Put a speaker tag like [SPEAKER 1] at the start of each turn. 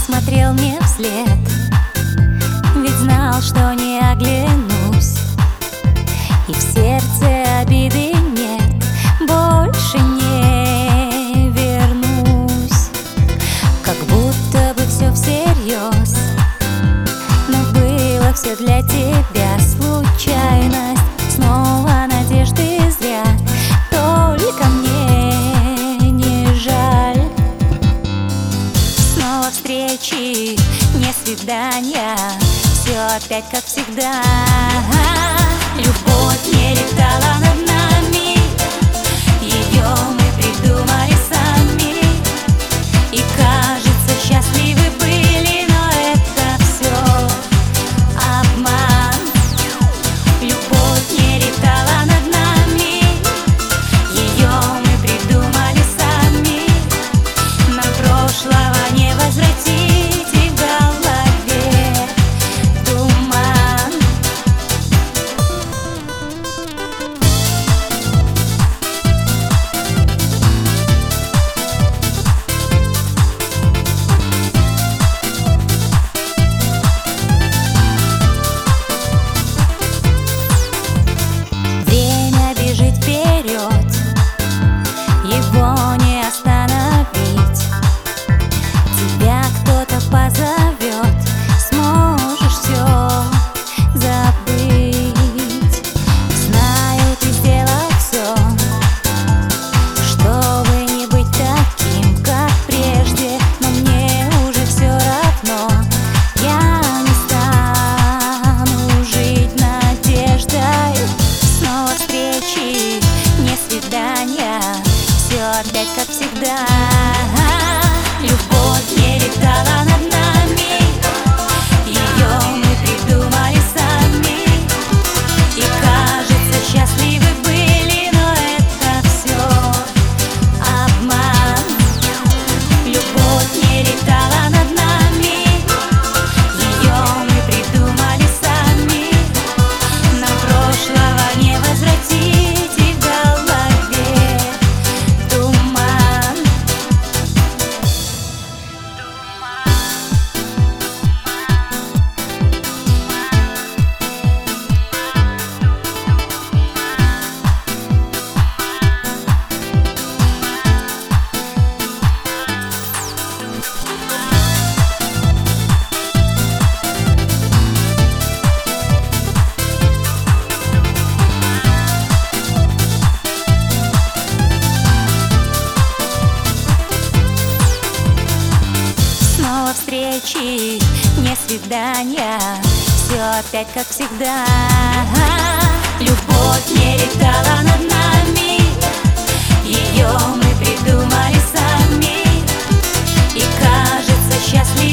[SPEAKER 1] смотрел мне вслед, ведь знал, что не оглянусь, и в сердце обиды нет, больше не вернусь. Как будто бы все всерьез, но было все для тебя случайность. Снова надежды зря, только мне не жаль. Снова встречи, не свидания, все опять как всегда. Любовь не летала над нами, ее мы придумали сами, и кажется, счастливы были, но это все обман. Любовь не летала над нами, ее мы придумали сами, нам прошлого не возвратить, и в голове туман. Время бежит вперед, его не остановить. Тебя кто-то позовет, сможешь все забыть. Знаю, ты сделал все, чтобы не быть таким, как прежде, но мне уже все равно. Я не стану жить надеждой. Снова встречи, не свидания, все опять как всегда. Любовь не летала над нами, ее мы придумали сами, и кажется, счастливы были, но это все обман. Любовь не летала над нами, ее мы придумали сами, нам прошлого не возвратить, и в голове туман. Снова встречи, не свидания, все опять как всегда. Любовь не летала над нами, ее мы придумали сами, и кажется, счастливы